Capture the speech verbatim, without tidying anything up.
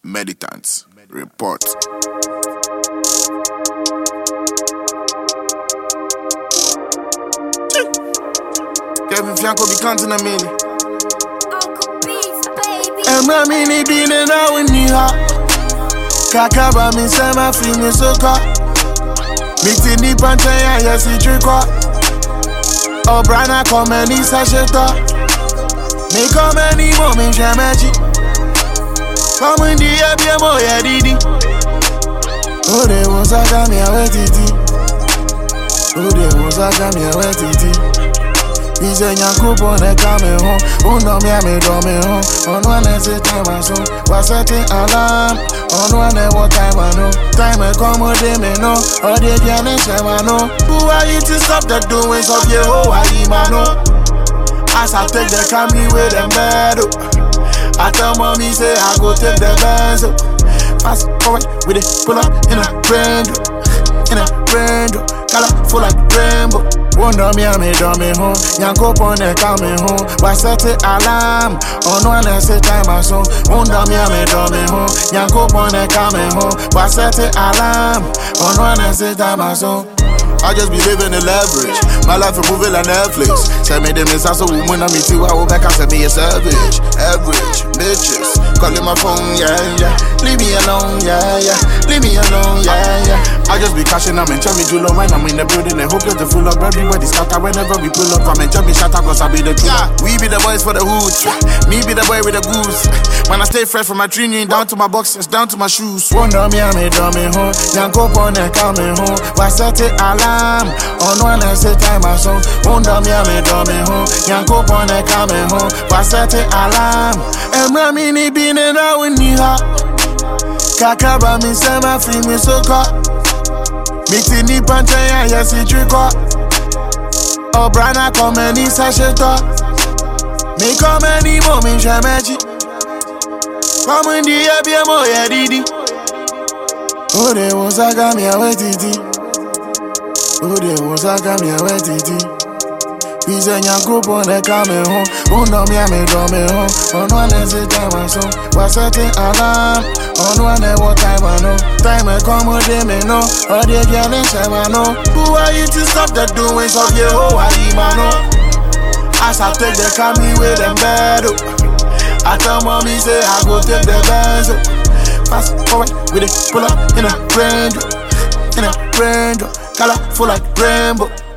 Meditants report. Kevin Fianco be counting a million. Emra mini bine na winiha. Kakaba mi sema fi mi soka. Miti ni panche ya yesi trikwa. Obrana come ni sasheta. Me come ni mo mi shemeji. Come in the air mo ya didi. Ode wo saka mi awe titi. Ode wo saka mi awe titi. Ize nyakupo ne kame hon. Uno mi ame do me hon. Ono ane se time aso. Wa setting alarm. Ono ane what time I know. Time e come de me no. Ode jane shema no. Who are you to stop the doings of your whole Imano? As I take the Camry with them bed. I tell mommy say I go take the Benz. Fast forward with it, pull up in a Brando, in a Brando, color full like rainbow. Wonder me, I made me home. Yanko pon e come home. Why set it alarm? On one and say time I saw. Wonder me, I made me home. Yanko pon e come home. Why set it alarm? On one and say time I saw. I just be living in leverage. My life is moving like Netflix. Send me them inside so woman on me too. I will back and send me a savage. Average bitches calling my phone, yeah, yeah. Leave me alone, yeah, yeah. Leave me alone, yeah, yeah. I just be cashing, I'm in Chummy Julo when I'm in the building. And hope you're the full up. Everybody scatter whenever we pull up. I'm in Chummy shatter cause I be the truth. Yeah. We be the boys for the hood. Me be the boy with the goose. When I stay fresh from my training down to my boxes, down to my shoes. Wonder me, I made me home. Yanko pon and coming home. Why set it alarm? On one and say time I saw. Wonder me, I made me home. Yanko pon and coming home. Why set it alarm? Emra mini bine na winiha. Kakaba mi sema fi mi soka. Miti ni panche ya yesi trikwa. Obrana come ni sasheta. Me come ni mo mi shemeji. Come in the air mo ya didi. Ode wo saka mi awe titi. Ode wo saka mi awe titi. Ize nyakupo ne kame hon. Uno mi ame do me hon. Ono ane se time I saw. Wa setting alarm. Ono ane what time I know. Time e come de me no. Ode jane shema no. Who are you to stop the doings of your whole Imano? As I take the Camry with them bed. I tell mommy say I go take the Benz. Fast forward with it, pull up in a Brando, in a Brando, color full like rainbow.